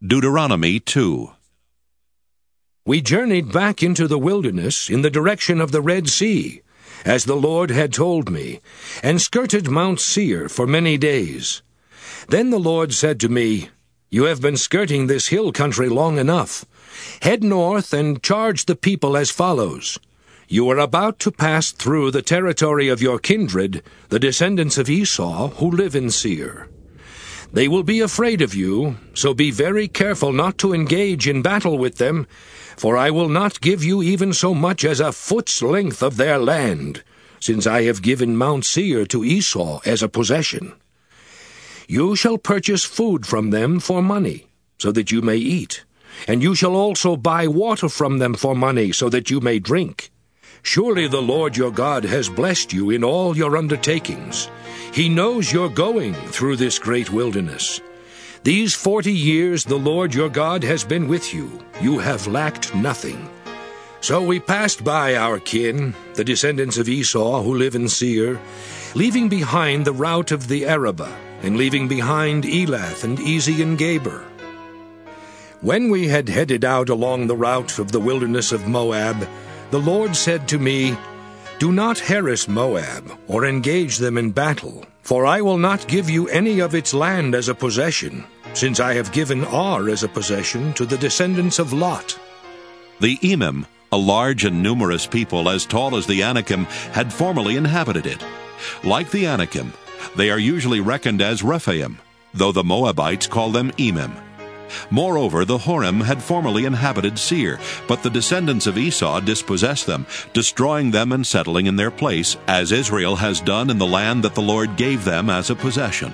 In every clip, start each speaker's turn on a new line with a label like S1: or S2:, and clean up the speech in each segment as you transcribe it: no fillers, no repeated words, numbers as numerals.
S1: Deuteronomy 2.
S2: We journeyed back into the wilderness in the direction of the Red Sea, as the Lord had told me, and skirted Mount Seir for many days. Then the Lord said to me, "You have been skirting this hill country long enough. Head north and charge the people as follows. You are about to pass through the territory of your kindred, the descendants of Esau, who live in Seir. They will be afraid of you, so be very careful not to engage in battle with them, for I will not give you even so much as a foot's length of their land, since I have given Mount Seir to Esau as a possession. You shall purchase food from them for money, so that you may eat, and you shall also buy water from them for money, so that you may drink. Surely the Lord your God has blessed you in all your undertakings. He knows you're going through this great wilderness. These 40 years the Lord your God has been with you. You have lacked nothing." So we passed by our kin, the descendants of Esau who live in Seir, leaving behind the route of the Arabah, and leaving behind Elath and Ezion-Geber. When we had headed out along the route of the wilderness of Moab, the Lord said to me, "Do not harass Moab, or engage them in battle, for I will not give you any of its land as a possession, since I have given Ar as a possession to the descendants of Lot."
S1: The Emim, a large and numerous people as tall as the Anakim, had formerly inhabited it. Like the Anakim, they are usually reckoned as Rephaim, though the Moabites call them Emim. Moreover, the Horim had formerly inhabited Seir, but the descendants of Esau dispossessed them, destroying them and settling in their place, as Israel has done in the land that the Lord gave them as a possession.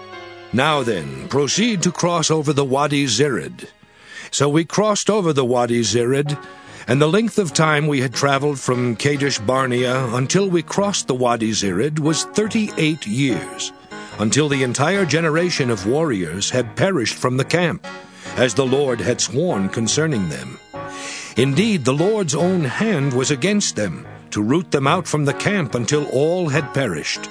S2: Now then, proceed to cross over the Wadi Zered. So we crossed over the Wadi Zered, and the length of time we had traveled from Kadesh Barnea until we crossed the Wadi Zered was 38 years, until the entire generation of warriors had perished from the camp, as the Lord had sworn concerning them. Indeed, the Lord's own hand was against them, to root them out from the camp until all had perished.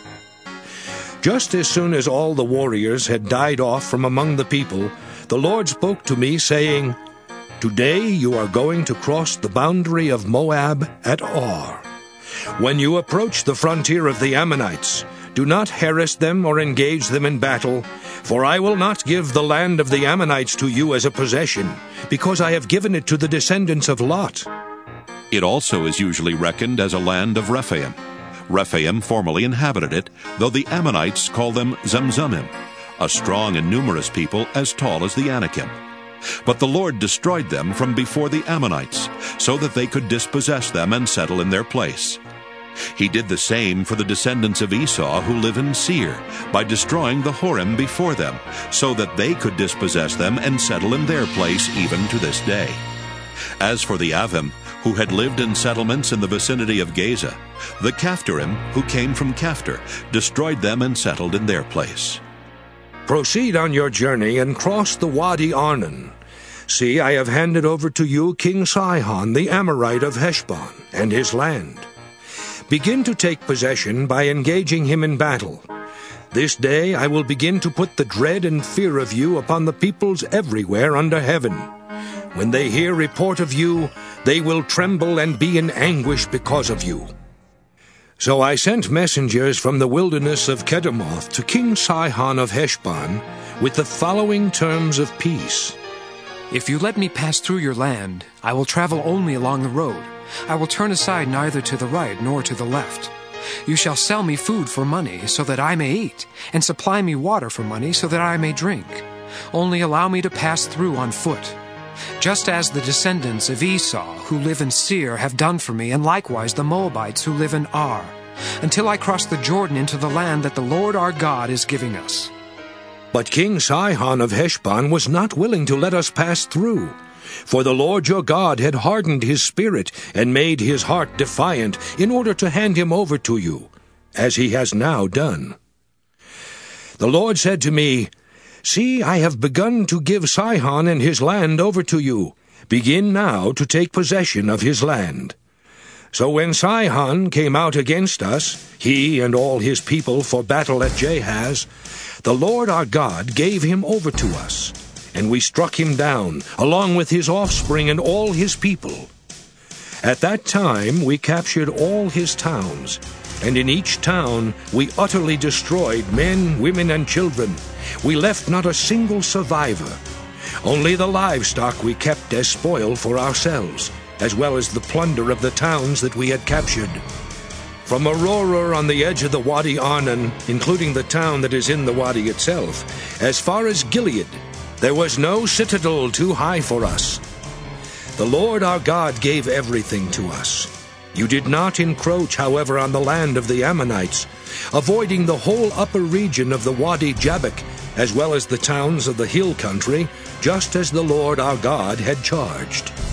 S2: Just as soon as all the warriors had died off from among the people, the Lord spoke to me, saying, "Today you are going to cross the boundary of Moab at Ar. When you approach the frontier of the Ammonites, do not harass them or engage them in battle, for I will not give the land of the Ammonites to you as a possession, because I have given it to the descendants of Lot."
S1: It also is usually reckoned as a land of Rephaim. Rephaim formerly inhabited it, though the Ammonites call them Zamzummim, a strong and numerous people as tall as the Anakim. But the Lord destroyed them from before the Ammonites, so that they could dispossess them and settle in their place. He did the same for the descendants of Esau who live in Seir, by destroying the Horim before them, so that they could dispossess them and settle in their place even to this day. As for the Avim, who had lived in settlements in the vicinity of Gaza, the Caphtorim, who came from Caphtor, destroyed them and settled in their place.
S2: Proceed on your journey and cross the Wadi Arnon. See, I have handed over to you King Sihon the Amorite of Heshbon and his land. Begin to take possession by engaging him in battle. This day I will begin to put the dread and fear of you upon the peoples everywhere under heaven. When they hear report of you, they will tremble and be in anguish because of you." So I sent messengers from the wilderness of Kedemoth to King Sihon of Heshbon with the following terms of peace.
S3: "If you let me pass through your land, I will travel only along the road. I will turn aside neither to the right nor to the left. You shall sell me food for money, so that I may eat, and supply me water for money, so that I may drink. Only allow me to pass through on foot, just as the descendants of Esau who live in Seir have done for me, and likewise the Moabites who live in Ar, until I cross the Jordan into the land that the Lord our God is giving us."
S2: But King Sihon of Heshbon was not willing to let us pass through, for the Lord your God had hardened his spirit and made his heart defiant in order to hand him over to you, as he has now done. The Lord said to me, "See, I have begun to give Sihon and his land over to you. Begin now to take possession of his land." So when Sihon came out against us, he and all his people for battle at Jahaz, the Lord our God gave him over to us, and we struck him down, along with his offspring and all his people. At that time we captured all his towns, and in each town we utterly destroyed men, women, and children. We left not a single survivor. Only the livestock we kept as spoil for ourselves, as well as the plunder of the towns that we had captured. From Aroer on the edge of the Wadi Arnon, including the town that is in the wadi itself, as far as Gilead, there was no citadel too high for us. The Lord our God gave everything to us. You did not encroach, however, on the land of the Ammonites, avoiding the whole upper region of the Wadi Jabbok, as well as the towns of the hill country, just as the Lord our God had charged.